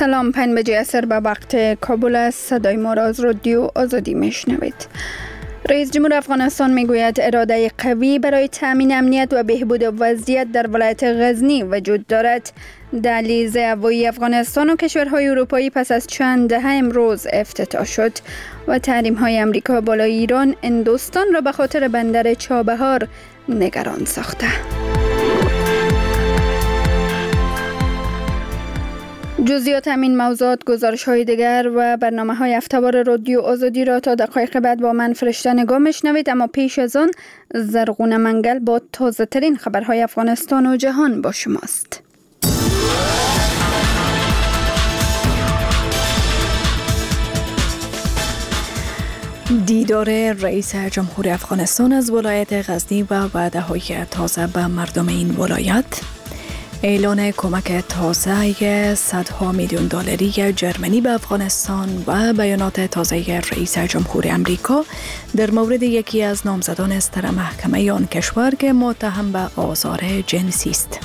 سلام، 5 بجه عصر به وقت کابل است. صدای ما را از رادیو آزادی میشنوید. رئیس جمهور افغانستان میگوید اراده قوی برای تامین امنیت و بهبود وضعیت در ولایت غزنی وجود دارد. دهلیز هوایی افغانستان و کشورهای اروپایی پس از چند دهه امروز افتتاح شد و تحریم‌های امریکا بالای ایران هندوستان را به خاطر بندر چابهار نگران ساخته. جزئیات همین موضوعات، گزارش‌های دیگر و برنامه‌های هفته‌وار رادیو آزادی را تا دقایق بعد با من فرشته نگاه میشنوید، اما پیش از آن زرغونه منگل با تازه‌ترین خبرهای افغانستان و جهان با شماست. دیدار رئیس جمهور افغانستان از ولایت غزنی و وعده‌های تازه به مردم این ولایت، اعلان کمک تازه صدها میلیون دلاری جرمنی به افغانستان و بیانات تازه رئیس جمهور امریکا در مورد یکی از نامزدان صدر محکمه آن کشور که متهم به آزار جنسی است.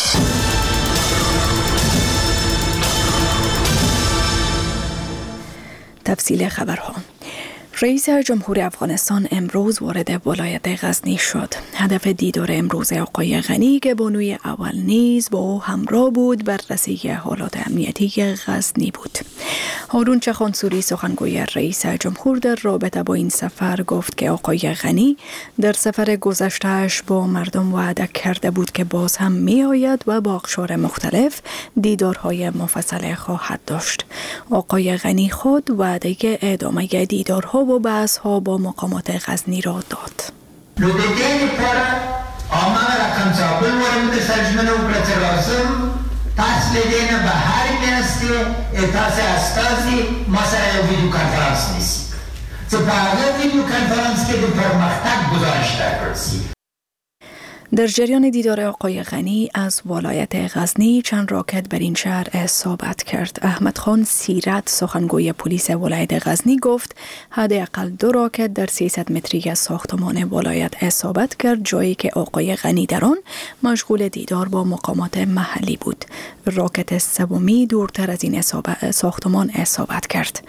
تفصیل خبرها. رئیس جمهور افغانستان امروز وارد ولایت غزنی شد. هدف دیدار امروز آقای غنی که بانوی اول نیز با او همراه بود بررسی حالات امنیتی غزنی بود. هارون چخانسوری سخنگوی رئیس جمهور در رابطه با این سفر گفت که آقای غنی در سفر گذشته‌اش با مردم وعده کرده بود که باز هم می آید و با اقشار مختلف دیدارهای مفصل خواهد داشت. آقای غنی خود وعده ادامه دیدارها و بحث‌ها با مقامات غزنی را داد. لودتين پارا آمار رقم صابل ورمد سجمنو برترازم تاس لدينا بحاري میاستی اتاس استازی مسئله ویدیو کنفرانس نیست. سپاهده ویدیو کنفرانس که دو پرمختک گذاشته کرسی. در جریان دیدار آقای غنی از ولایت غزنی چند راکت بر این شهر اصابت کرد. احمد خان سیرت سخنگوی پلیس ولایت غزنی گفت حداقل 2 راکت در 300 متری ساختمان ولایت اصابت کرد، جایی که آقای غنی در آن مشغول دیدار با مقامات محلی بود. راکت سومی دورتر از این ساختمان اصابت کرد.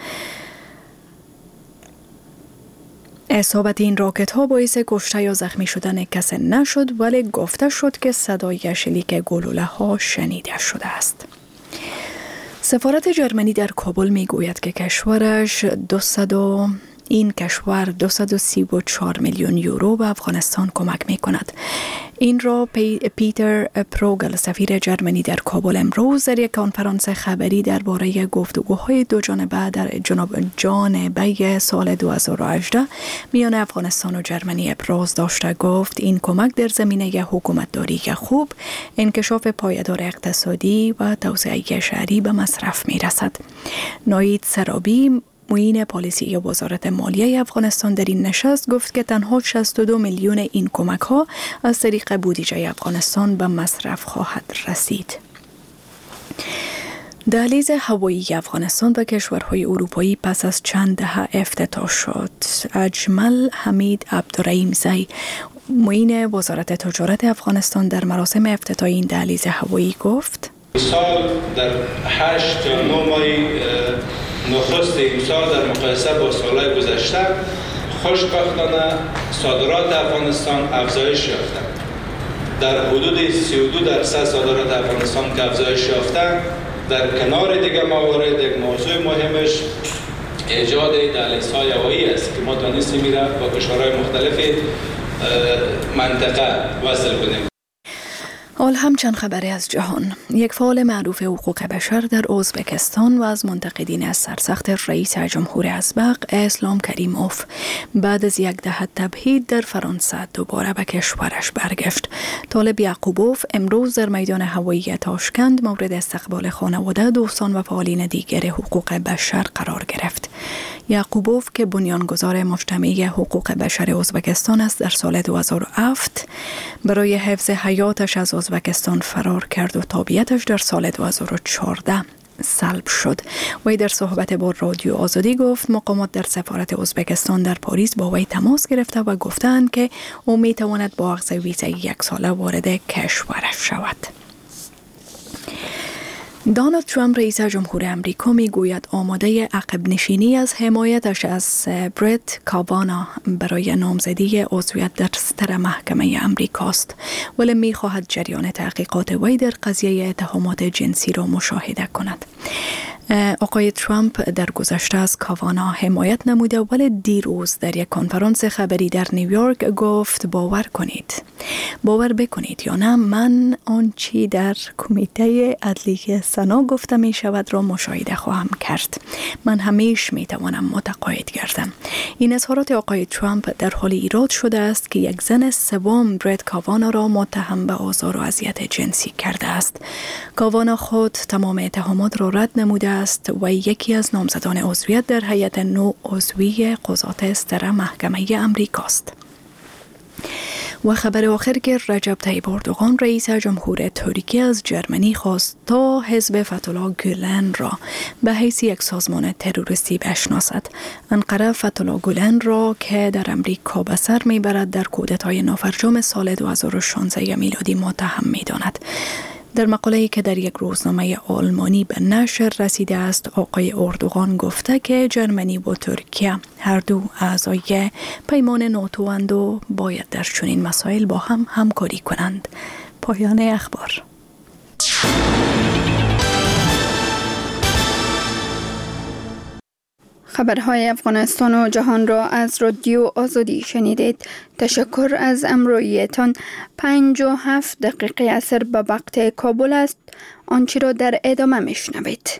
اصابت این راکت ها باعث کشته یا زخمی شدن کسی نشد، ولی گفته شد که صدای شلیک گلوله ها شنیده شده است. سفارت جرمنی در کابل می گوید که کشورش 234 میلیون یورو به افغانستان کمک می کند. این را پیتر پروگل سفیر جرمنی در کابل امروز در یک کنفرانس خبری درباره گفتگوهای دو جانبه در جانبه سال 2018 میان افغانستان و جرمنی ابراز داشته. گفت این کمک در زمینه حکومتداری خوب، انکشاف پایدار اقتصادی و توسعه شهری به مصرف می رسد. ناید سرابی معین پالیسی وزارت مالیه افغانستان در این نشست گفت که تنها 62 میلیون این کمک ها از طریق بودجه افغانستان به مصرف خواهد رسید. دهلیز هوایی افغانستان به کشورهای اروپایی پس از چند دهه افتتاح شد. اجمل حمید عبدالرحیمزی معین وزارت تجارت افغانستان در مراسم افتتاح این دهلیز هوایی گفت سال در 8 تا 9 ماه نخست امسال در مقایسه با سالهای گذشته خوشبختانه صادرات افغانستان افزایش یافته. در حدود 32% صادرات افغانستان که افزایش یافته. در کنار دیگر موارد یک موضوع مهمش ایجاد دهلیزهای هوایی است که ما تانستیم میره با کشورهای مختلف منطقه وصل کنیم. حال هم چند خبری از جهان. یک فعال معروف حقوق بشر در ازبکستان و از منتقدین از سرسخت رئیس جمهور ازبق اسلام کریموف بعد از یک دهه تبعید در فرانسه دوباره به کشورش برگشت. طالب یعقوبوف امروز در میدان هوایی تاشکند مورد استقبال خانواده، دوستان و فعالین دیگر حقوق بشر قرار گرفت. یعقوبوف که بنیانگذار مجتمع حقوق بشر ازبکستان است، در سال 2007 برای حفظ حیاتش از ازبکستان فرار کرد و تابعیتش در سال 2014 سلب شد. وی در صحبت با رادیو آزادی گفت مقامات در سفارت ازبکستان در پاریس با وی تماس گرفته و گفتند که او می تواند با اخذ ویزای 1 ساله وارد کشورش شود. دونالد ترامپ رئیس جمهور امریکا میگوید آماده عقب نشینی از حمایتش از برت کاوانا برای نامزدی عضویت در ستر محکمه امریکاست، ولی میخواهد جریان تحقیقات وی در قضیه اتهامات جنسی را مشاهده کند. آقای ترامپ در گذشته از کاوانا حمایت نموده، ولی دیروز در یک کنفرانس خبری در نیویورک گفت باور بکنید یا نه، من آنچه در کمیته عدلی سنا گفته می شود را مشاهده خواهم کرد. من همیشه می توانم متقاعد گردم. این اظهارات آقای ترامپ در حال ایراد شده است که یک زن سوم برت کاوانا را متهم به آزار و اذیت جنسی کرده است. کاوانا خود تمام اتهامات را رد نموده است و یکی از نامزدان عضویت در هیئت نو عضوی قضات ستر محکمه امریکاست. و خبر آخر که رجب طیب اردوغان رئیس جمهور ترکیه از جرمنی خواست تا حزب فتح‌الله گولن را به حیث یک سازمان تروریستی بشناسد. انقره فتح‌الله گولن را که در امریکا به سر میبرد در کودتای نافرجام سال 2016 میلادی متهم میداند. در مقاله‌ای که در یک روزنامه آلمانی به نشر رسیده است، آقای اردوغان گفته که جرمنی و ترکیه هر دو اعضای پیمان ناتو اند و باید در چنین مسائل با هم همکاری کنند. پایان اخبار. خبرهای افغانستان و جهان را از رادیو آزادی شنیدید. تشکر از امرویتان. 57 دقیقه عصر به وقت کابل است. آنچه را در ادامه میشنوید.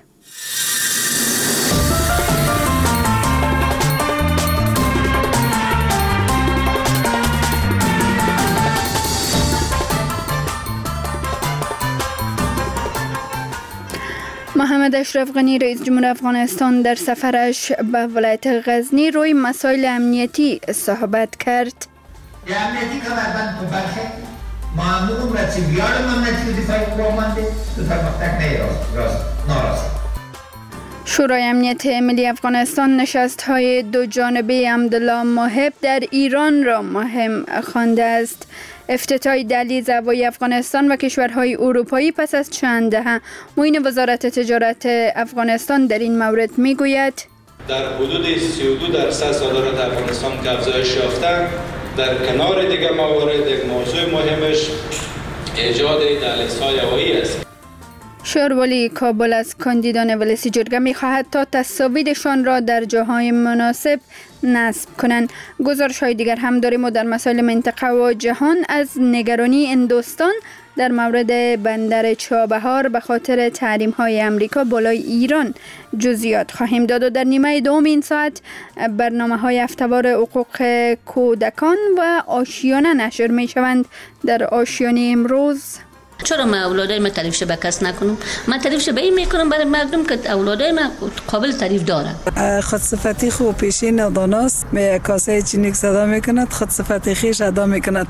محمد اشرف غنی رئیس جمهور افغانستان در سفرش به ولایت غزنی روی مسائل امنیتی صحبت کرد. امنیتی کمربند په برخه معمول را چې ویاړم امنیتی دفاعي قوامنده د پرمختګ ناراض. شورای امنیت ملی افغانستان نشست‌های دو جانبه عبدالله محب در ایران را مهم خوانده است. افتتاح دهلیز هوایی افغانستان و کشورهای اروپایی پس از چند دهه. معین وزارت تجارت افغانستان در این مورد میگوید در حدود 32% صادرات افغانستان که افزایش یافته، در کنار دیگر موارد یک موضوع مهمش ایجاد دهلیزهای هوایی است. شهرولی کابل از کاندیدان ولسی جرگه می‌خواهد تا تصاویرشان را در جاهای مناسب نصب کنند. گزارش‌های دیگر هم داریم و در مسائل منطقه و جهان از نگرانی هندوستان در مورد بندر چابهار به خاطر تحریم‌های امریکا بالای ایران جزئیات خواهیم داد و در نیمه دوم این ساعت برنامه‌های هفته‌وار حقوق کودکان و آشیانه نشر می‌شوند. در آشیانه امروز چرا من اولادای من تعریفش به کس نکنم؟ من تعریفش به این میکنم برای مردم که اولادای من قابل تعریف دارن. خودصفتی خوب پیشی ندانست کاسه چینیک صدا میکند، خودصفتی خیش ادا میکند.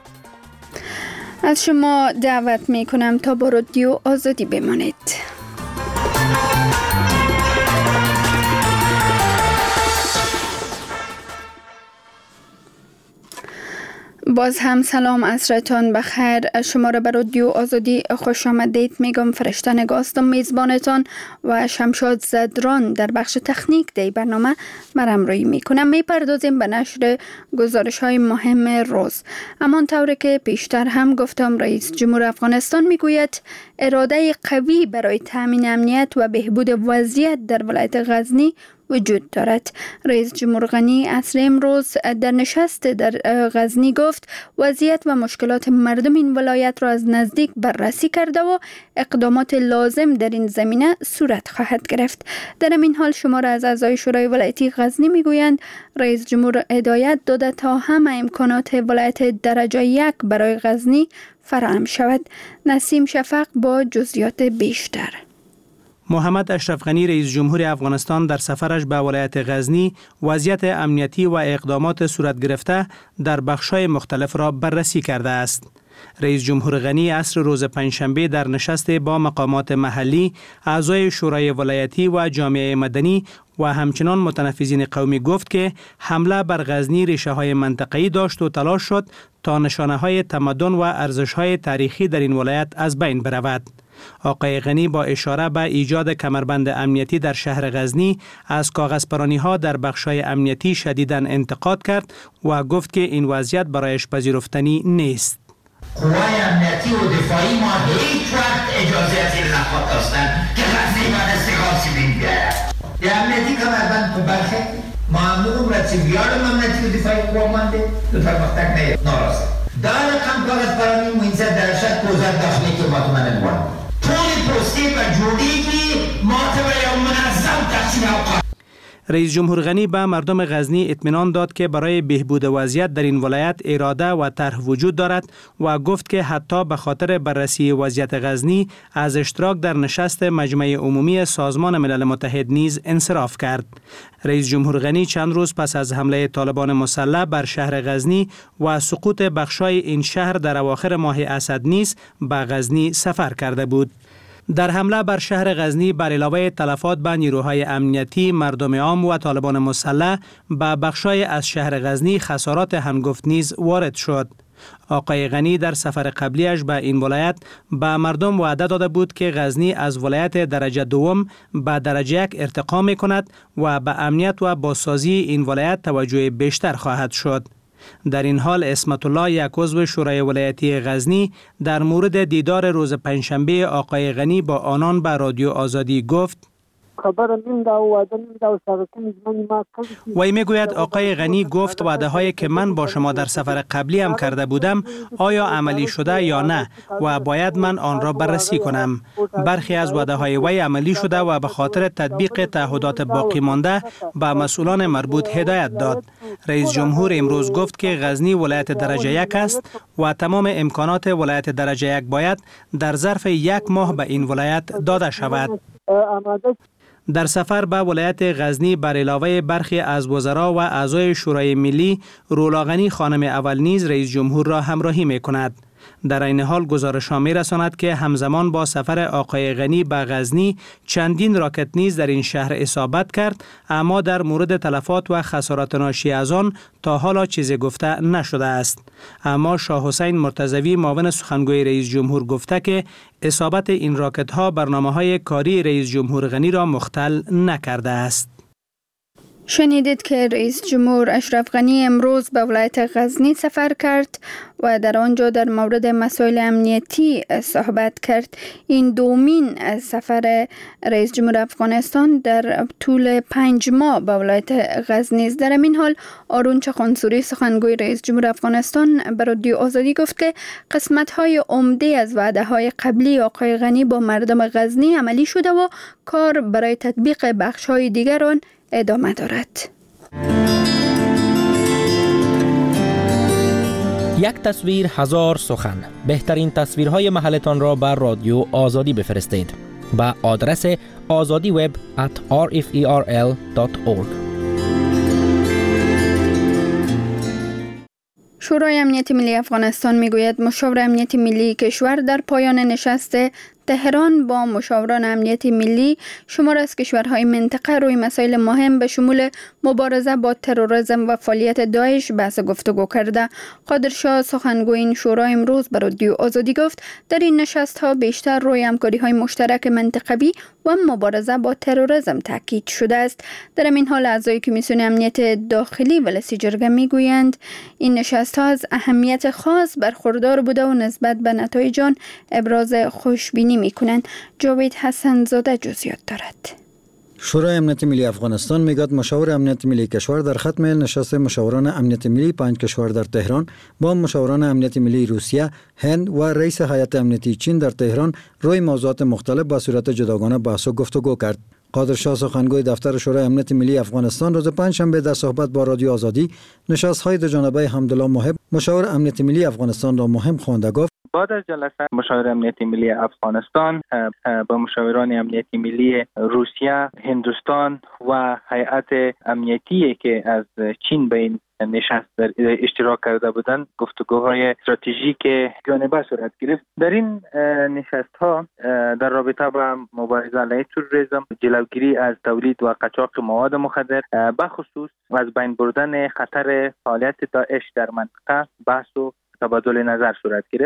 از شما دعوت میکنم تا با رادیو آزادی بمانید. باز هم سلام، عصرتان بخیر. شما را به رادیو آزادی خوش آمدید میگم. فرشته نگاستم میزبانتان و شمشاد زدران در بخش تکنیک دی برنامه مرمروی میکنم. میپردازیم به نشر گزارش های مهم روز. امان طوری که پیشتر هم گفتم، رئیس جمهور افغانستان میگوید اراده قوی برای تامین امنیت و بهبود وضعیت در ولایت غزنی وجود دارد. رئیس جمهور غنی عصر امروز در نشست در غزنی گفت وضعیت و مشکلات مردم این ولایت را از نزدیک بررسی کرده و اقدامات لازم در این زمینه صورت خواهد گرفت. در این حال شمار از اعضای شورای ولایتی غزنی میگویند رئیس جمهور هدایت داده تا همه امکانات ولایت درجه 1 برای غزنی فراهم شود. نسیم شفق با جزئیات بیشتر. محمد اشرف غنی رئیس جمهور افغانستان در سفرش به ولایت غزنی وضعیت امنیتی و اقدامات صورت گرفته در بخش‌های مختلف را بررسی کرده است. رئیس جمهور غنی عصر روز پنجشنبه در نشست با مقامات محلی، اعضای شورای ولایتی و جامعه مدنی و همچنان متنفذین قومی گفت که حمله بر غزنی ریشه‌های منطقه‌ای داشت و تلاش شد تا نشانه‌های تمدن و ارزش‌های تاریخی در این ولایت از بین برود. آقای غنی با اشاره به ایجاد کمربند امنیتی در شهر غزنی از کاغذپرانی‌ها در بخش‌های امنیتی شدیداً انتقاد کرد و گفت که این وضعیت برایش پذیرفتنی نیست. قوای امنیتی و دفاعی ما هیچ وقت اجازه از این نخواهد داشتن که غزنی باید استقلال سیبین بیاید. امنیتی کمربند تو برخه معمول رچی بیارم امنیتی و دفاعی قوام مانده دو پرمختک ناراسته. در رقم کاغذپرانی موینزه درشت وزارت داخلی که مطمئن بوان. طول پستی و جوری که معتبر منظم تقسیم اوقات. رئیس جمهور غنی به مردم غزنی اطمینان داد که برای بهبود وضعیت در این ولایت اراده و طرح وجود دارد و گفت که حتی به خاطر بررسی وضعیت غزنی از اشتراک در نشست مجمع عمومی سازمان ملل متحد نیز انصراف کرد. رئیس جمهور غنی چند روز پس از حمله طالبان مسلح بر شهر غزنی و سقوط بخشای این شهر در اواخر ماه اسد نیز به غزنی سفر کرده بود. در حمله بر شهر غزنی بر علاوه تلفات به نیروهای امنیتی، مردم عام و طالبان مسلح به بخشای از شهر غزنی خسارات هنگفت نیز وارد شد. آقای غنی در سفر قبلیش به این ولایت به مردم وعده داده بود که غزنی از ولایت درجه دوم به درجه یک ارتقا می کند و به امنیت و بازسازی این ولایت توجه بیشتر خواهد شد. در این حال عصمت الله، یک عضو شورای ولایتی غزنی، در مورد دیدار روز پنجشنبه آقای غنی با آنان به رادیو آزادی گفت: وی میگوید آقای غنی گفت وعده هایی که من با شما در سفر قبلی هم کرده بودم آیا عملی شده یا نه و باید من آن را بررسی کنم. برخی از وعده های وی عملی شده و به خاطر تطبیق تعهدات باقی مانده به مسئولان مربوط هدایت داد. رئیس جمهور امروز گفت که غزنی ولایت درجه یک است و تمام امکانات ولایت درجه یک باید در ظرف 1 ماه به این ولایت داده شود. در سفر به ولایت غزنی بر علاوه برخی از وزرا و اعضای شورای ملی، رولا غنی خانم اول نیز رئیس جمهور را همراهی می کند. در این حال گزارش‌ها می‌رساند که همزمان با سفر آقای غنی به غزنی چندین راکت نیز در این شهر اصابت کرد، اما در مورد تلفات و خسارات ناشی از آن تا حالا چیزی گفته نشده است. اما شاه حسین مرتضوی معاون سخنگوی رئیس جمهور گفته که اصابت این راکت‌ها برنامه‌های کاری رئیس جمهور غنی را مختل نکرده است. شنیدید که رئیس جمهور اشرف غنی امروز به ولایت غزنی سفر کرد و در آنجا در مورد مسائل امنیتی صحبت کرد. این دومین سفر رئیس جمهور افغانستان در طول 5 ماه به ولایت غزنی است. در این حال آرون چخانسوری سخنگوی رئیس جمهور افغانستان به رادیو آزادی گفت که قسمت‌های عمده از وعده‌های قبلی آقای غنی با مردم غزنی عملی شده و کار برای تطبیق بخش‌های دیگر آن ادامه دارد. یک تصویر 1000 سخن. بهترین تصویرهای محلتان را بر رادیو آزادی بفرستید با آدرس azadiweb@rferl.org. شورای امنیت ملی افغانستان میگوید مشاور امنیت ملی کشور در پایان نشست تهران با مشاوران امنیت ملی شمار از کشورهای منطقه روی مسائل مهم به شمول مبارزه با تروریسم و فعالیت داعش بحث گفتگو کرده. قادر شاه سخنگوی این شورا امروز به رادیو آزادی گفت در این نشست ها بیشتر روی همکاری‌های مشترک منطقوی و مبارزه با تروریسم تاکید شده است. در این حال اعضای کمیسیون امنیت داخلی ولسی جرگه میگویند این نشست ها از اهمیت خاص برخوردار بوده و نسبت به نتایج آن ابراز خوشبینی میکنند. جاوید حسن زاده جزئیات دارد. شورای امنیت ملی افغانستان میگوید مشاور امنیت ملی کشور در ختم نشست مشاوران امنیت ملی 5 کشور در تهران با مشاوران امنیت ملی روسیه، هند و رئیس هیئت امنیتی چین در تهران روی موضوعات مختلف به صورت جداگانه بحث و گفتگو کرد. قادر شاه سخنگوی دفتر شورای امنیت ملی افغانستان روز پنجشنبه در صحبت با رادیو آزادی نشست‌های دو جانبه حمدالله محب مشاور امنیت ملی افغانستان را مهم خوانده گفت بعد از جلسه مشاور امنیتی ملی افغانستان با مشاوران امنیتی ملی روسیه، هندوستان و هیئت امنیتی که از چین به این نشست در اشتراک کرده بودند گفتگوهای استراتژیک جانبه صورت گرفت. در این نشست ها در رابطه با مبارزه علیه تروریسم، جلوگیری از تولید و قاچاق مواد مخدر، به خصوص از بین بردن خطر فعالیت داعش در منطقه بحث و تبادل نظر صورت گرفت.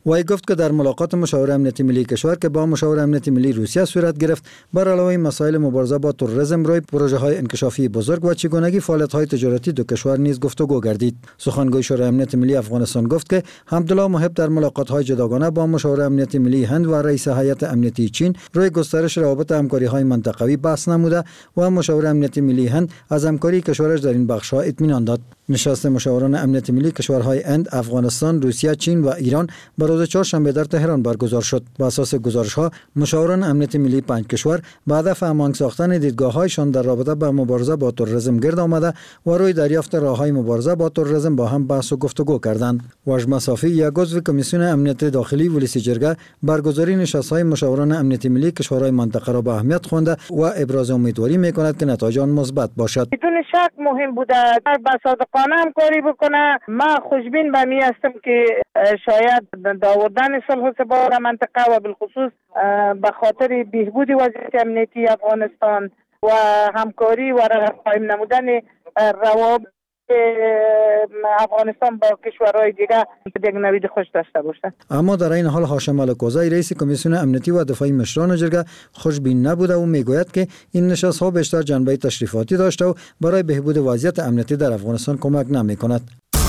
وی گفت که در ملاقات مشاور امنیتی ملی کشور که با مشاور امنیتی ملی روسیه صورت گرفت، بر علاوه مسائل مبارزه با تروریسم، روی پروژه‌های انکشافی بزرگ و چگونگی فعالیت‌های تجارتی دو کشور نیز گفتگو گردید. سخنگوی شورای امنیت ملی افغانستان گفت که حمدالله محب در ملاقات‌های جداگانه با مشاور امنیتی ملی هند و رئیس هیئت امنیتی چین روی گسترش روابط همکاری‌های منطقوی بحث نموده و مشاور امنیتی ملی هند از همکاری کشورش در این بخش‌ها اطمینان داد. نشست مشاوران امنیتی ملی کشورهای هند، افغانستان، روسیه، چین و ایران بر روز چهارشنبه در تهران برگزار شد. بر اساس گزارش‌ها، مشاوران امنیتی ملی 5 کشور به هدف هماهنگ ساختن دیدگاه‌هایشان در رابطه با مبارزه با تروریسم گرد آمده و روی دریافت راه‌های مبارزه با تروریسم با هم بحث و گفتگو کردند. واژما صافی، یک عضو کمیسیون امنیت داخلی ولسی جرگه، برگزاری نشست‌های مشاوران امنیتی ملی کشورهای منطقه را به اهمیت خوانده و ابراز امیدواری می‌کند که نتایج آن مثبت باشد. بدون شک مهم بوده با صادقانه همکاری بکنه. من خوشبین به می هستم که شاید داوردن صلح و ثبات منطقه و بالخصوص به خاطر بهبود وضعیت امنیتی افغانستان و همکاری و قائم نمودن روابط افغانستان با کشورهای دیگر یک نوید خوش داشته باشد. اما در این حال هاشم الکوزی، رئیس کمیسیون امنیتی و دفاعی مشران جرگه، خوشبین نبوده و میگوید که این نشست‌ها بیشتر جنبه تشریفاتی داشته و برای بهبود وضعیت امنیتی در افغانستان کمک نمی‌کند.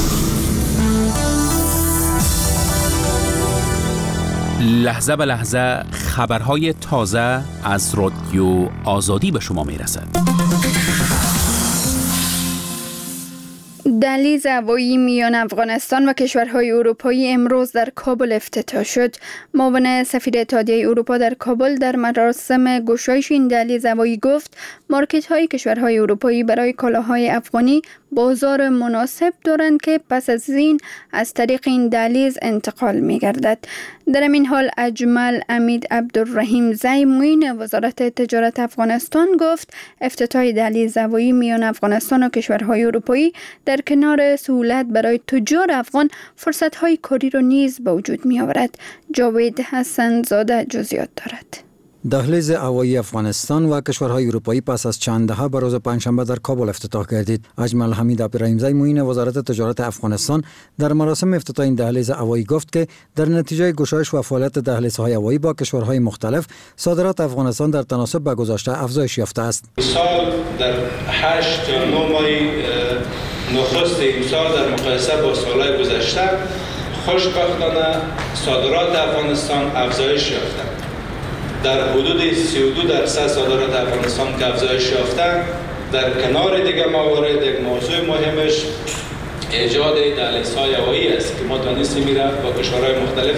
لحظه به لحظه خبرهای تازه از رادیو آزادی به شما میرسد. دهلیز هوایی میان افغانستان و کشورهای اروپایی امروز در کابل افتتاح شد. معاون سفیر اتحادیه اروپا در کابل در مراسم گشایش این دهلیز هوایی گفت مارکت‌های کشورهای اروپایی برای کالاهای افغانی بازار مناسب دارند که پس از این از طریق این دهلیز انتقال می‌گردد. در این حال اجمل امید عبدالرحیم زی، معین وزارت تجارت افغانستان گفت افتتاح دهلیز هوایی میان افغانستان و کشورهای اروپایی در کنار سهولت برای تجار افغان فرصت‌های کاری را نیز به وجود می‌آورد. جاوید حسن زاده جزئیات دارد. دهلیز هوایی افغانستان و کشورهای اروپایی پس از چند دهه به روز پنجشنبه در کابل افتتاح گردید. اجمل حمید عبدالرحیمزی، معین وزارت تجارت افغانستان، در مراسم افتتاح این دهلیز هوایی گفت که در نتیجه گشایش و فعالیت دهلیزهای هوایی با کشورهای مختلف، صادرات افغانستان در تناسب با گذشته افزایش یافته است. سال در 8 تا 9 ماه نخست امسال در مقایسه با سالهای گذشته خوشبختانه صادرات افغانستان افزایش یافته. در حدود 32% صادرات افغانستان که افزایش یافته. در کنار دیگر موارد یک موضوع مهمش ایجاد دهلیزهای هوایی است که ما توانستیم میره با کشورهای مختلف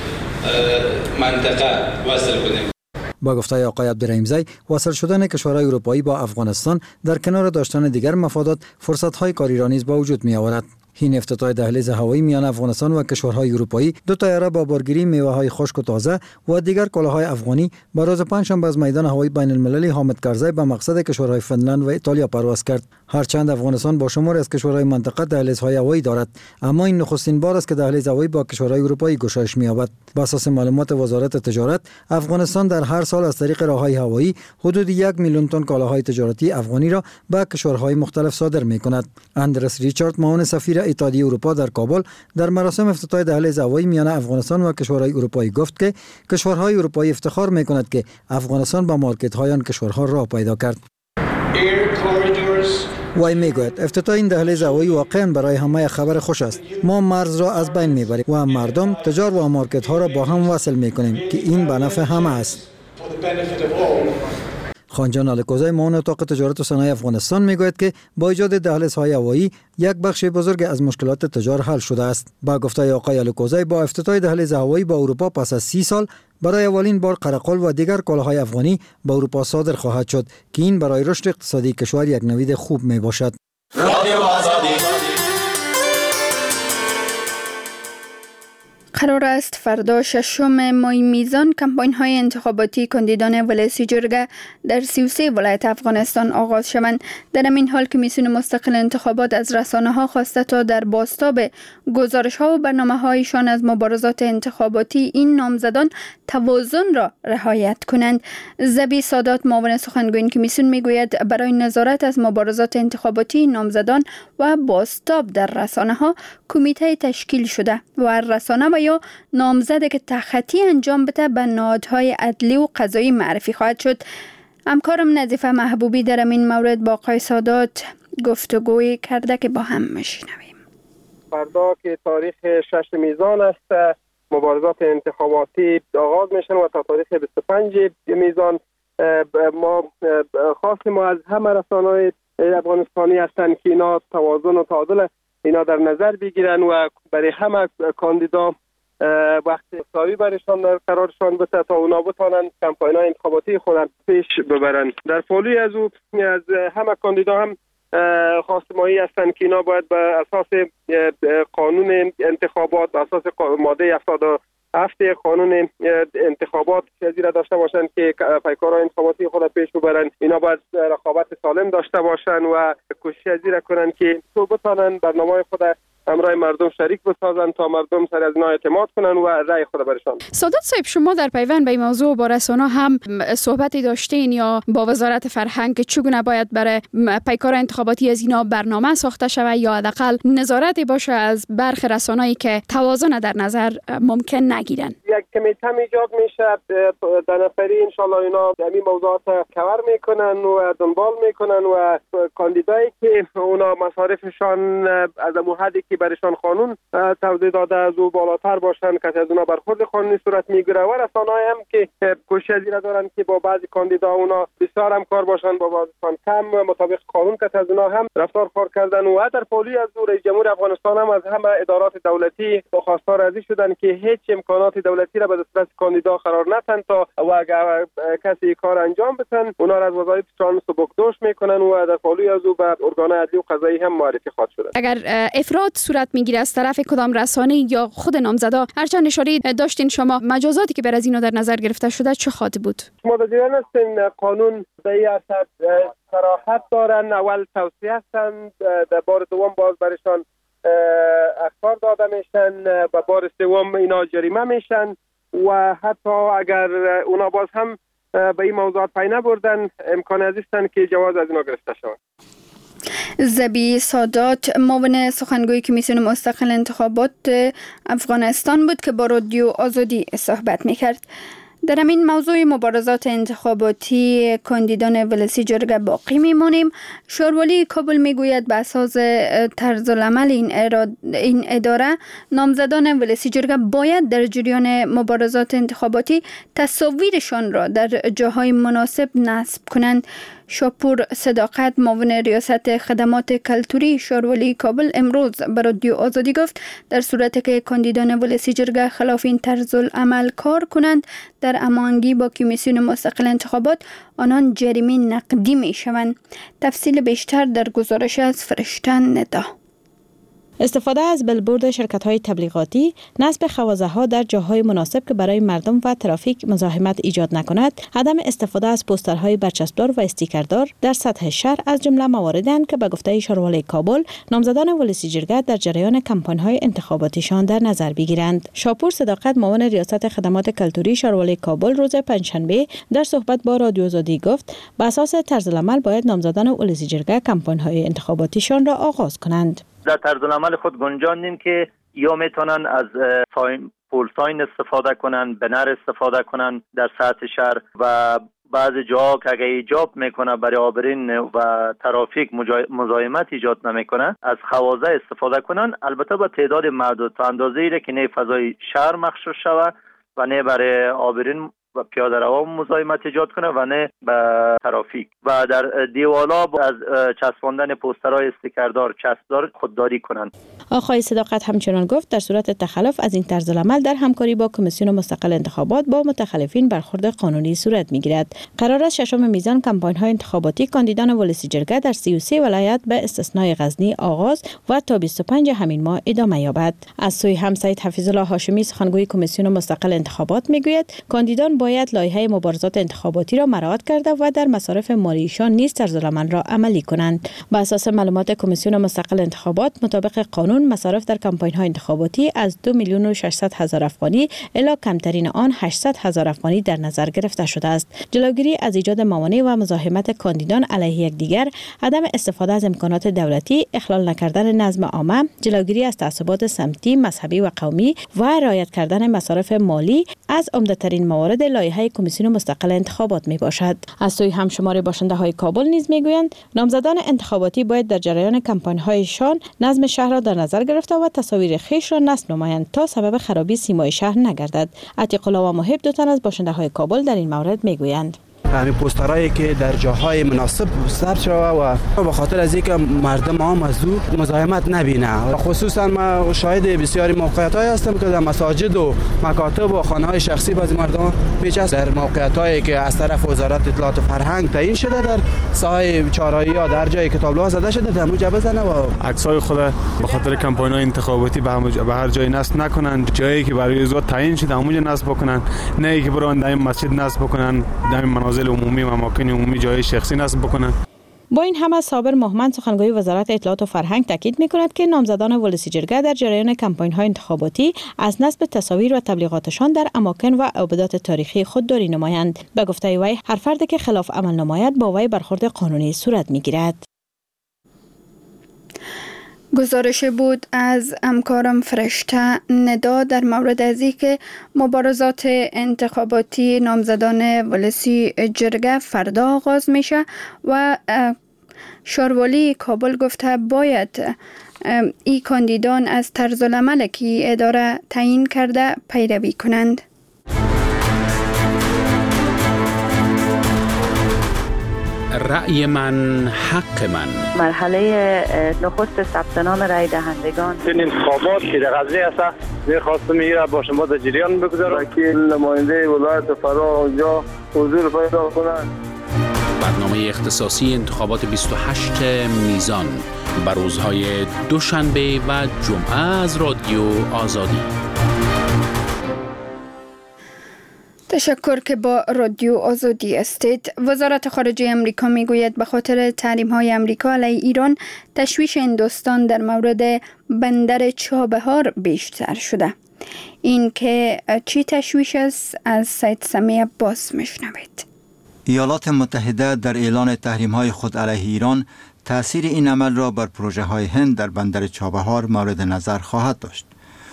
منطقه وصل کنیم. با گفته آقای عبدالرحیمزی، وصل شدن کشورهای اروپایی با افغانستان در کنار داشتن دیگر مفادات فرصت‌های کاری را نیز به وجود می‌آورد. این افتتاح دهلیز هوایی میان افغانستان و کشورهای اروپایی 2 طیاره با بارگیری میوه‌های خشک و تازه و دیگر کالاهای افغانی به روز پنجشنبه از میدان هوایی بین المللی حامد کرزی به مقصد کشورهای فنلند و ایتالیا پرواز کرد. هرچند افغانستان با شماری از کشورهای منطقه دهلیزهای هوایی دارد، اما این نخستین بار است که دهلیز هوایی با کشورهای اروپایی گشایش می‌یابد. بر اساس معلومات وزارت تجارت، افغانستان در هر سال از طریق راههای هوایی حدود 1 میلیون تن کالاهای تجارتی افغانی را به کشورهای مختلف صادر می‌کند. اندرس ریچارد، معاون سفیر اتحادیه اروپا در کابل، در مراسم افتتاح دهلیز هوایی میان افغانستان و کشورهای اروپایی گفت که کشورهای اروپایی افتخار می‌کند که افغانستان با مارکت‌های آن کشورها راه پیدا کرد. وی میگوید افتتاح این دهلیز هوایی واقعا برای همه خبر خوش است. ما مرز را از بین میبریم و مردم، تجار و مارکت ها را با هم وصل میکنیم که این به نفع همه است. خانجان الکوزی، معاون اتاق تجارت و صنایع افغانستان میگوید که با ایجاد دهلیزهای هوایی یک بخش بزرگ از مشکلات تجار حل شده است. با گفته آقای الکوزی، با افتتاح دهلیز هوایی با اروپا پس از 30 سال برای اولین بار قرقل و دیگر کالاهای افغانی به اروپا صادر خواهد شد که این برای رشد اقتصادی کشور یک نوید خوب می باشد. قرار است فردا 6 ماه میزان کمپاین‌های انتخاباتی کاندیدان ولسی جرگه در 33 ولایت افغانستان آغاز شوند. در این حال کمیسیون مستقل انتخابات از رسانه‌ها خواسته تا در بازتاب گزارش‌ها و برنامه‌هایشان از مبارزات انتخاباتی این نامزدان توازن را رعایت کنند. زبی سادات، معاون سخنگوی این کمیسیون میگوید برای نظارت از مبارزات انتخاباتی نامزدان و بازتاب در رسانه‌ها کمیته تشکیل شده و رسانه و یا نامزد که تخطی انجام بده به نهادهای عدلی و قضایی معرفی خواهد شد. همکارم نظیفه محبوبی در این مورد با آقای سادات گفتگوی کرده که با هم میشنویم. فردا که تاریخ 6 میزان است، مبارزات انتخاباتی آغاز میشن و تا تاریخ 25 میزان ما خواستیم از همه رسانه‌های افغانستانی هستند که اینا توازن و تعادل اینا در نظر بگیرن و برای همه کاندیدا وقت اختیاری برشان در قرارشان بده تا اونا بتانن کمپاین‌های انتخاباتی خودن پیش ببرن. در پالوی از او از همه کاندیدا هم خواستمایی هستند که اینا باید به اساس قانون انتخابات، به اساس ماده 77 قانون انتخابات چیزی را داشته باشند که پیکارهای انتخاباتی خود پیش ببرن. اینا باید رقابت سالم داشته باشند و کوشش زیرا کنند که تو بتانن برنامه خود همراه مردم شریک بسازن تا مردم سر از اینا اعتماد کنن و رأی خود برشان. سادات صاحب، شما در پیوند به این موضوع با رسانه هم صحبتی داشتین یا با وزارت فرهنگ که چگونه باید برای پیکار انتخاباتی از اینا برنامه ساخته شود یا حداقل نظارتی باشه از برخی رسانه‌ای که توازن در نظر ممکن نگیرن؟ یک کمیته ایجاد میشه، در نفری ان شاء الله اینا همین موضوعات کاور میکنن و دنبال میکنن و کاندیدایی که اونا مصارفشان از حدی که برشان قانون توضیح داده از او بالاتر باشند که از اونا برخورد قانونی صورت میگیره و رسانه‌ای هم که کوشش زیرا دارن که با بعضی کاندیدا اونا بسیار همکار باشند، با بعضیشان کم مطابق قانون که از اونا هم رفتار خار کردن و در پالی از رئیس جمهور افغانستان هم از همه ادارات دولتی خواستار ازی شدن که هیچ امکانات دولتی را به دسترس کاندیدا قرار ندن تا و اگر کسی کار انجام بدن اونا را از وظایفشان سبکدوش میکنن و در پالی از او به ارگان عدلی و قضایی هم معرفی خواهد شد. اگر افراد صورت میگیره از طرف کدام رسانه یا خود نامزدا، هرچند اشاره داشتین شما، مجازاتی که بر از اینا در نظر گرفته شده چه خواهد بود؟ ما دیدن هستین قانون به این اساس صراحت دارن، اول توصیه هستند، در بار دوم باز برشان اخطار داده میشن، و بار سوم اینا جریمه میشن و حتی اگر اونا باز هم به این موضوعات پی نبردن امکان ازیستن که جواز از اینا گرفته شود. زبی سادات، معاون سخنگوی کمیسیون مستقل انتخابات افغانستان بود که با رادیو آزادی صحبت میکرد. در این موضوع مبارزات انتخاباتی کاندیدان ولسی جرگه باقی میمانیم. شاروالی کابل میگوید به اساس طرز العمل این اداره نامزدان ولسی جرگه باید در جریان مبارزات انتخاباتی تصاویرشان را در جاهای مناسب نصب کنند. شاپور صداقت، معاون ریاست خدمات کلتوری شاروالی کابل، امروز به رادیو آزادی گفت در صورتی که کاندیدان ولسی جرگه خلاف این طرز العمل کار کنند در هماهنگی با کمیسیون مستقل انتخابات آنان جریمه نقدی می شوند. تفصیل بیشتر در گزارش از فرشته ندا. استفاده از بلبورد شرکت‌های تبلیغاتی، نصب خوازه‌ها در جاهای مناسب که برای مردم و ترافیک مزاحمت ایجاد نکند، عدم استفاده از پوسترهای برچسبدار و استیکردار در سطح شهر از جمله مواردند که به گفته شاروالی کابل نامزدان ولسی جرگه در جریان کمپاین‌های انتخاباتیشان در نظر بگیرند. شاپور صداقت، معاون ریاست خدمات کلتوری شاروالی کابل، روز پنجشنبه در صحبت با رادیو آزادی گفت به اساس طرز العمل باید نامزدان ولسی جرگه کمپاین‌های انتخاباتیشان را آغاز کنند. در طرز العمل خود گنجاندیم که یا میتونن از پول ساین استفاده کنن، بنر استفاده کنن در سطح شهر و بعضی جاها که اگه ایجاب میکنه برای عابرین و ترافیک مزاحمت ایجاد نمیکنه از خوازه استفاده کنن، البته با تعداد محدود تا اندازه‌ای که نه فضای شهر مخصوص شود و نه برای عابرین و پیاده رو مزاحمت ایجاد کنه و نه به ترافیک. و در دیوالا از چسباندن پوسترهای استیکردار چسبدار خودداری کنند. آقای صداقت همچنان گفت در صورت تخلف از این طرز العمل در همکاری با کمیسیون مستقل انتخابات با متخلفین برخورد قانونی صورت میگیرد. قرار است 6 میزان کمپاین‌های انتخاباتی کاندیدان ولسی جرگه در 33 ولایت به استثنای غزنی آغاز و تا 25 همین ماه ادامه یابد. از سوی هم سید حفیظ الله هاشمی سخنگوی کمیسیون مستقل انتخابات میگوید کاندیدان باید لایحه مبارزات انتخاباتی را مراعات کرده و در مصارف مالیشان نیز طرزالعمل را عملی کنند. بر اساس معلومات کمیسیون مستقل انتخابات، مطابق قانون مصارف در کمپاین‌های انتخاباتی از 2,600,000 افغانی الی کمترین آن 800,000 افغانی در نظر گرفته شده است. جلوگیری از ایجاد موانع و مزاحمت کاندیدان علیه یکدیگر، عدم استفاده از امکانات دولتی، اخلال نکردن نظم عامه، جلوگیری از تعصبات سمتی، مذهبی و قومی و رعایت کردن مصارف مالی از عمده‌ترین موارد لایحه کمیسیون مستقل انتخابات می باشد. از سوی همشمار باشنده‌های کابل نیز میگویند نامزدان انتخاباتی باید در جریان کمپاین‌هایشان نظم شهر را در نظر گرفته و تصاویر خویش را نصب نمایند تا سبب خرابی سیمای شهر نگردد. عتیق الله و محب، دو تن از باشنده‌های کابل، در این مورد میگویند. یعنی پوسترایی که در جاهای مناسب ثبت شوه و به خاطر از اینکه مردم هم از او مزاحمت نبینه. خصوصا ما شاهد بسیاری موقعیت‌های هستم که در مساجد و مکاتب و خانه‌های شخصی بعضی مردم پیچ در موقعیت‌هایی که از طرف وزارت اطلاعات و فرهنگ تعیین شده در ساحه چهارراهی یا در جای کتابلوها زده شده در اونجا بزنه و عکسای خود به خاطر کمپاین‌های انتخاباتی به هر جای نصب نکنن. جایی که برای وزارت تعیین شده اونجا نصب بکنن، نه اینکه برن در مسجد نصب بکنن، در منازل عمومی و اماکن عمومی جای شخصی نصب بکنن. با این همه صابر محمد، سخنگوی وزارت اطلاعات و فرهنگ، تاکید می‌کند که نامزدان ولسی جرگه در جریان کمپاین‌های انتخاباتی از نصب تصاویر و تبلیغاتشان در اماکن و ابدات تاریخی خودداری نمایند. به گفته وی، هر فردی که خلاف عمل نماید با وی برخورد قانونی صورت می‌گیرد. گزارش بود از همکارم فرشته ندا در مورد از اینکه مبارزات انتخاباتی نامزدان ولسی جرگه فردا آغاز میشه و شاروالی کابل گفته باید این کاندیدان از طرزالعمل که اداره تعیین کرده پیروی کنند. رأی من حق من. مرحله نخست ثبت نام رای دهندگان این انتخابات که در غزنی است می‌خواستم میره با شما در جریان بگذارم که نماینده ولایت فرا اونجا حضور پیدا کنند. برنامه اختصاصی انتخابات 28 میزان بر روزهای دوشنبه و جمعه از رادیو آزادی. تشکر که با رادیو آزادی استید. وزارت خارجه امریکا میگوید به خاطر تحریم‌های امریکا علیه ایران تشویش هندوستان در مورد بندر چابهار بیشتر شده. این که چی تشویش است از سید سمی عباس میشنوید. ایالات متحده در اعلان تحریم‌های خود علیه ایران تأثیر این عمل را بر پروژه‌های هند در بندر چابهار مورد نظر خواهد داشت.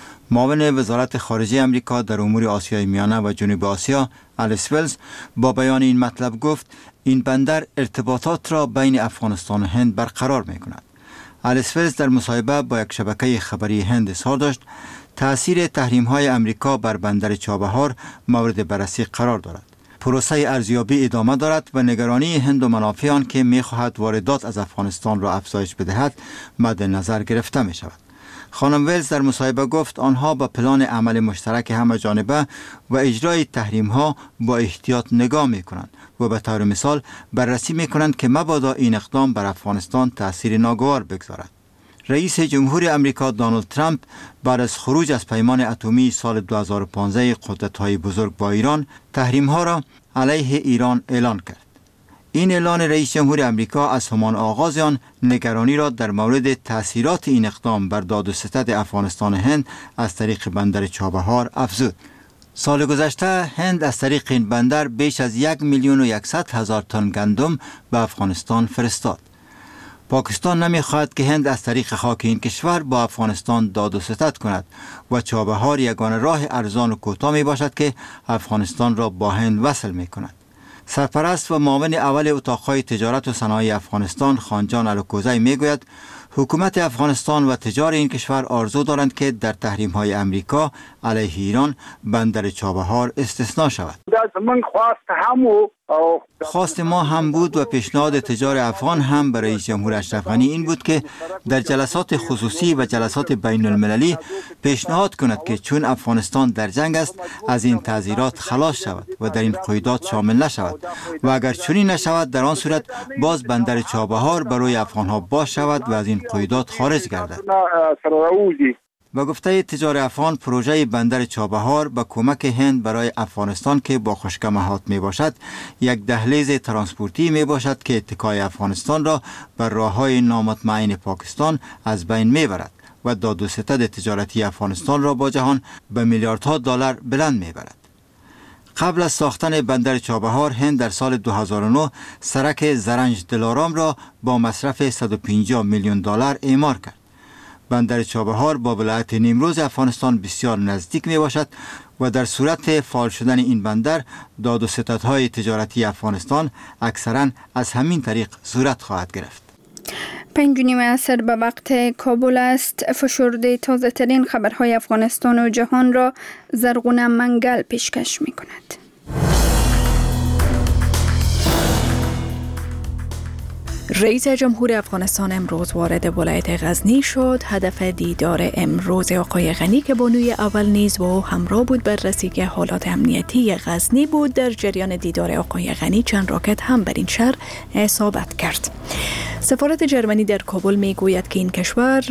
معاون وزارت خارجه امریکا در امور آسیای میانه و جنوب آسیا، الیس ولز، با بیان این مطلب گفت این بندر ارتباطات را بین افغانستان و هند برقرار می کند. الیس ولز در مصاحبه با یک شبکه خبری هند اظهار داشت تأثیر تحریم‌های امریکا بر بندر چابهار مورد بررسی قرار دارد. پروسه ارزیابی ادامه دارد و نگرانی هند و منافع آن که می خواهد واردات از افغانستان را افزایش بدهد مد نظر گرفته می شود. خانم ولز در مصاحبه گفت آنها با پلان عمل مشترک همه جانبه و اجرای تحریم‌ها با احتیاط نگاه می‌کنند و به طور مثال بررسی می‌کنند که مبادا این اقدام بر افغانستان تأثیر ناگوار بگذارد. رئیس جمهور امریکا دونالد ترامپ بعد از خروج از پیمان اتمی سال 2015 قدرت‌های بزرگ با ایران تحریم‌ها را علیه ایران اعلان کرد. این اعلان رئیس جمهور امریکا از همان آغاز آن نگرانی را در مورد تأثیرات این اقدام بر داد و ستد افغانستان و هند از طریق بندر چابهار افزود. سال گذشته هند از طریق این بندر بیش از 1,100,000 تن گندم به افغانستان فرستاد. پاکستان نمی‌خواهد که هند از طریق خاک این کشور با افغانستان داد و ستد کند و چابهار یگانه راه ارزان و کوتاه می باشد که افغانستان را با هند وصل می کند. سرپرست و معاون اول اتاقهای تجارت و صنایع افغانستان خانجان الکوزی میگوید حکومت افغانستان و تجار این کشور آرزو دارند که در تحریم‌های امریکا علیه ایران بندر چابهار استثناء شود. خواست ما هم بود و پیشنهاد تجار افغان هم برای رئیس جمهور اشرف غنی این بود که در جلسات خصوصی و جلسات بین المللی پیشنهاد کند که چون افغانستان در جنگ است از این تعزیرات خلاص شود و در این قیودات شامل نشود و اگر چنین نشود در آن صورت باز بندر چابهار برای افغانها باز شود و از این قیودات خارج گردد. به گفته تجار افغان، پروژه بندر چابهار به کمک هند برای افغانستان که با خشکمهات می باشد یک دهلیز ترانسپورتی می باشد که اتکای افغانستان را بر راههای نامطمئن پاکستان از بین می برد و داد و ستد تجارتی افغانستان را با جهان به میلیاردها دلار بلند می برد. قبل از ساختن بندر چابهار، هند در سال 2009 سرک زرنج دلارام را با مصرف 150 میلیون دلار اعمار کرد. بندر چابهار با ولایت نیمروز افغانستان بسیار نزدیک می باشد و در صورت فعال شدن این بندر داد و ستدهای تجارتی افغانستان اکثرا از همین طریق صورت خواهد گرفت. 5:30 عصر به وقت کابل است. فشرده تازه ترین خبرهای افغانستان و جهان را زرغونه منگل پیشکش می کند. رئیس جمهور افغانستان امروز وارد ولایت غزنی شد. هدف دیدار امروز آقای غنی که بانوی اول نیز با او همراه بود بررسی حالات امنیتی غزنی بود. در جریان دیدار آقای غنی چند راکت هم بر این شهر اصابت کرد. سفارت جرمنی در کابل می گوید که این کشور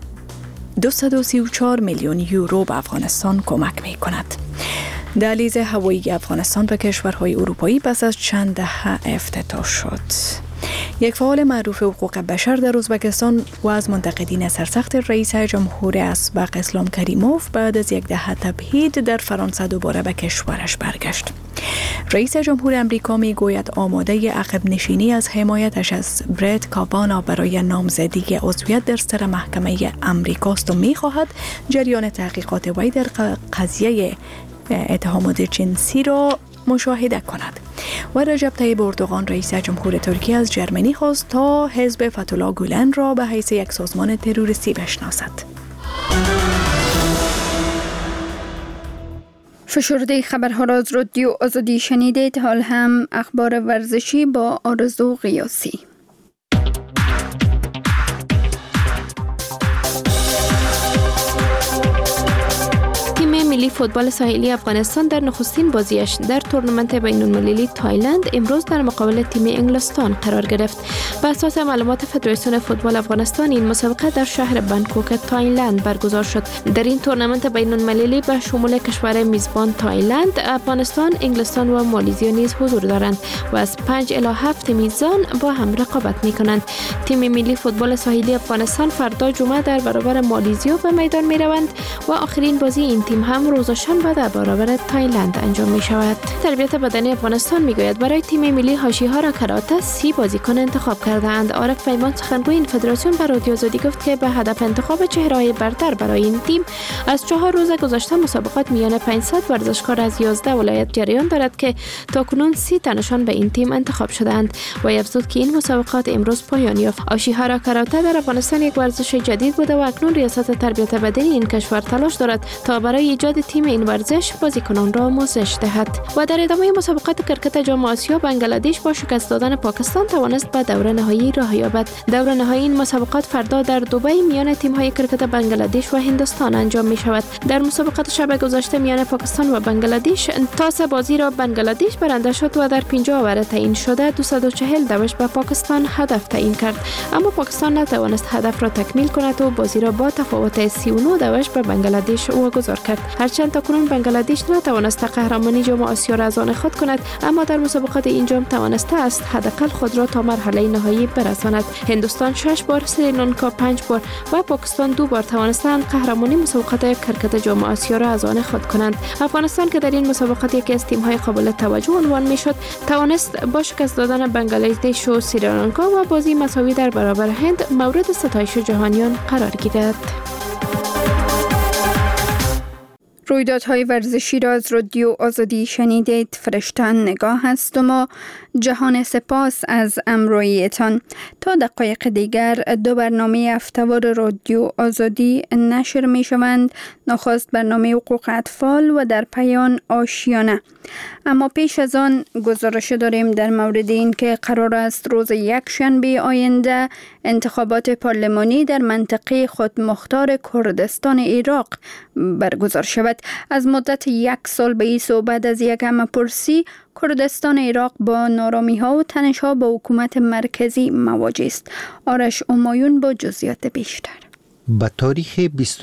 234 میلیون یورو به افغانستان کمک می کند. دهلیز هوایی افغانستان به کشورهای اروپایی پس از چند دهه افتتاح شد. یک فعال معروف حقوق بشر در ازبکستان و از منتقدین سرسخت رئیس جمهور اسبق اسلام کریموف بعد از یک دهه تبعید در فرانسه دوباره به کشورش برگشت. رئیس جمهور امریکا می گوید آماده عقب نشینی از حمایتش از برت کاوانا برای نامزدی عضویت در سر محکمه امریکاست و می خواهد جریان تحقیقات وی در قضیه اتهامات جنسی را مشاهده کند. و رجب طیب اردوغان رئیس جمهور ترکیه از جرمنی خواست تا حزب فتح‌الله گولن را به حیث یک سازمان تروریستی بشناسد. فشرده خبرها را از رادیو آزادی شنیدید. حال هم اخبار ورزشی با آرزو قیاسی. ملی فوتبال ساحلی افغانستان در نخستین بازیش در تورنمنت بین‌المللی تایلند امروز در مقابل تیم انگلستان قرار گرفت. بر اساس معلومات فدراسیون فوتبال افغانستان این مسابقه در شهر بانکوک تایلند برگزار شد. در این تورنمنت بین‌المللی به شمول کشور میزبان تایلند، افغانستان، انگلستان و مالزی نیز حضور دارند و از 5 الی 7 میزبان با هم رقابت می‌کنند. تیم ملی فوتبال ساحلی افغانستان فردا جمعه در برابر مالزی به میدان می‌روند و آخرین بازی این تیم هم روز شنبه در برابر تایلند انجام می شود. تربیت بدنی افغانستان می گوید برای تیم ملی هاشیهارا کراته 30 بازیکن انتخاب کرده اند. عارف پیمان سخنگوی این فدراسیون به رادیو آزادی گفت که به هدف انتخاب چهره‌های برتر برای این تیم از 4 روز گذشته مسابقات میان 500 ورزشکار از 11 ولایت جریان دارد که تاکنون 30 تنشان به این تیم انتخاب شدند و افزود که این مسابقات امروز پایان یافت. هاشیهارا کراته در افغانستان یک ورزش جدید بوده و اکنون ریاست تربیت بدنی این کشور تلاش دارد تا برای ایجاد تیم این ورزش بازیکنان را آموزش دهد. و در ادامه مسابقات کرکت جام آسیا بنگلادش با شکست دادن پاکستان توانست به دور نهایی راه یابد. دور نهایی این مسابقات فردا در دبی میان تیم‌های کرکت بنگلادش و هندوستان انجام می شود. در مسابقات شب گذشته میان پاکستان و بنگلادش تاس بازی را بنگلادش برنده شد و در 50 اوور تعیین شده 240 دوش به پاکستان هدف تعیین کرد، اما پاکستان نتوانست هدف را تکمیل کند و بازی را با تفاوت 39 دوش به بنگلادش واگذار کرد. هرچند تاکنون بنگلادش نتوانسته قهرمانی جام آسیا را از آن خود کند، اما در مسابقات این جام توانسته است حداقل خود را تا مرحله نهایی برساند. هندوستان 6 بار، سریلانکا 5 بار و پاکستان 2 بار توانستند قهرمانی مسابقات کرکت جام آسیا را از آن خود کنند. افغانستان که در این مسابقات یکی از تیم‌های قابل توجه عنوان می‌شد، توانست با شکست دادن بنگلادش و سریلانکا و بازی مساوی در برابر هند مورد ستایش جهانیان قرار گیرد. رویدادهای ورزشی را از رادیو آزادی شنیدید. فرشتن نگاه هستم و جهان سپاس از همراهیتان. تا دقایق دیگر 2 برنامه هفته‌وار رادیو آزادی نشر می شوند. نخست برنامه حقوق اطفال و در پایان آشیانه. اما پیش از آن گزارش داریم در مورد این که قرار است روز یکشنبه آینده انتخابات پارلمانی در منطقه خودمختار کردستان عراق برگزار شود. از مدت 1 سال به این سو بعد از یک همه‌پرسی کردستان عراق با نارامی‌ها و تنش‌ها با حکومت مرکزی مواجه است. آرش همایون با جزئیات بیشتر. به تاریخ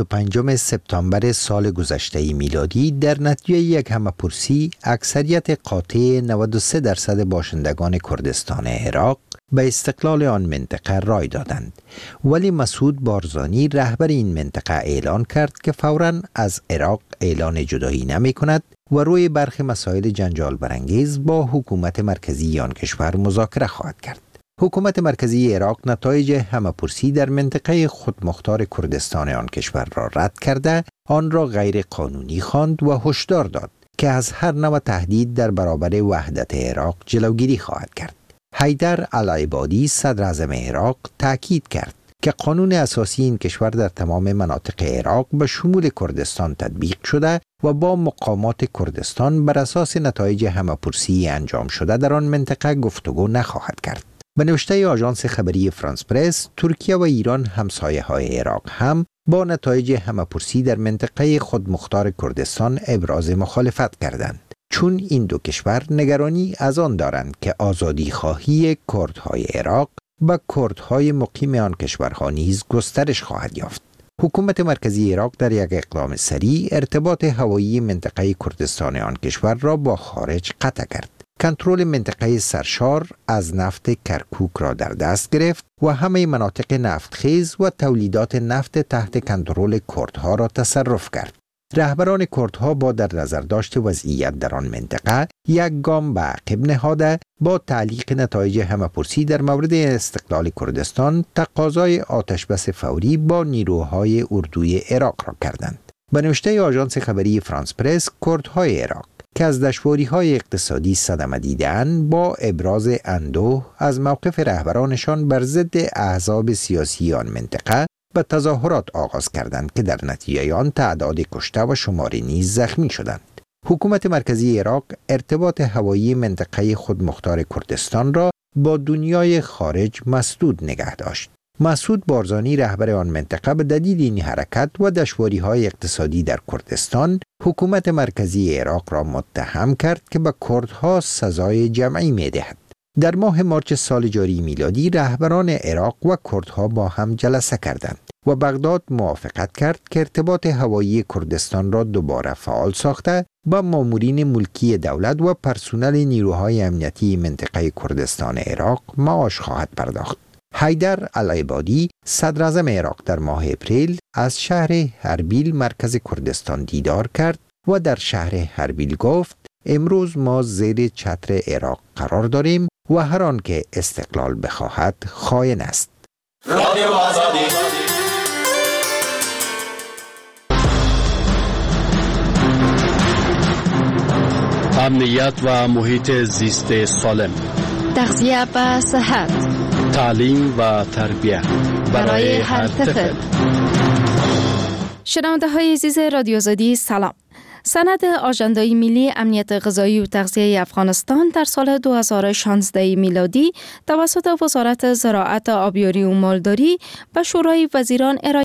25 سپتامبر سال گذشته میلادی در نتیجه یک همه‌پرسی اکثریت قاطع 93% باشندگان کردستان عراق به استقلال آن منطقه رای دادند، ولی مسعود بارزانی رهبر این منطقه اعلان کرد که فوراً از عراق اعلان جدایی نمی کند و روی برخی مسائل جنجال برانگیز با حکومت مرکزی آن کشور مذاکره خواهد کرد. حکومت مرکزی عراق نتایج همه‌پرسی در منطقه خودمختار کردستان آن کشور را رد کرده، آن را غیر قانونی خواند و هشدار داد که از هر نوع تهدید در برابر وحدت عراق جلوگیری خواهد کرد. حیدر العبادی صدر اعظم عراق تاکید کرد که قانون اساسی این کشور در تمام مناطق عراق به شمول کردستان تطبیق شده و با مقامات کردستان بر اساس نتایج همه‌پرسی انجام شده در آن منطقه گفتگو نخواهد کرد. به نوشته آژانس خبری فرانس پرس، ترکیه و ایران همسایه‌های عراق هم با نتایج همه‌پرسی در منطقه خودمختار کردستان ابراز مخالفت کردند، چون این دو کشور نگرانی از آن دارند که آزادی خواهی کردهای عراق و کردهای مقیم آن کشورها نیز گسترش خواهد یافت. حکومت مرکزی عراق در یک اقدام سریع ارتباط هوایی منطقه کردستان آن کشور را با خارج قطع کرد. کنترل منطقه سرشار از نفت کرکوک را در دست گرفت و همه مناطق نفتخیز و تولیدات نفت تحت کنترل کردها را تصرف کرد. رهبران کردها با در نظر داشت وضعیت در آن منطقه یک گام به عقب نهاده با تعلیق نتایج همه‌پرسی در مورد استقلال کردستان تقاضای آتشبس فوری با نیروهای اردوی عراق را کردند. به نوشته آژانس خبری فرانس پرس، کردهای عراق که از دشواری‌های اقتصادی صدمه دیده‌اند با ابراز اندوه از موقف رهبرانشان بر ضد احزاب سیاسی آن منطقه به تظاهرات آغاز کردند که در نتیجه آن تعداد کشته و شماری نیز زخمی شدند. حکومت مرکزی عراق ارتباط هوایی منطقه خودمختار کردستان را با دنیای خارج مسدود نگه داشت. مسعود بارزانی رهبر آن منطقه به دلیل این حرکت و دشواری‌های اقتصادی در کردستان حکومت مرکزی عراق را متهم کرد که به کردها سزای جمعی می‌دهد. در ماه مارس سال جاری میلادی رهبران عراق و کردها با هم جلسه کردند و بغداد موافقت کرد که ارتباط هوایی کردستان را دوباره فعال ساخته با مامورین ملکی دولت و پرسنل نیروهای امنیتی منطقه کردستان عراق معاش خواهد پرداخت. حیدر العبادی صدر اعظم عراق در ماه اپریل از شهر اربیل مرکز کردستان دیدار کرد و در شهر اربیل گفت امروز ما زیر چتر عراق قرار داریم و هر آن که استقلال بخواهد خائن است. رادیو آزادی. امنیت و محیط زیست سالم، تغذیه و صحت، تعلیم و تربیت برای هر طفل. شنونده های عزیز رادیو آزادی سلام. سند آژاندای ملی امنیت غذایی و تغذیه افغانستان در سال 2016 میلادی توسط وزارت زراعت، آبیاری و مالداری به شورای وزیران ارائه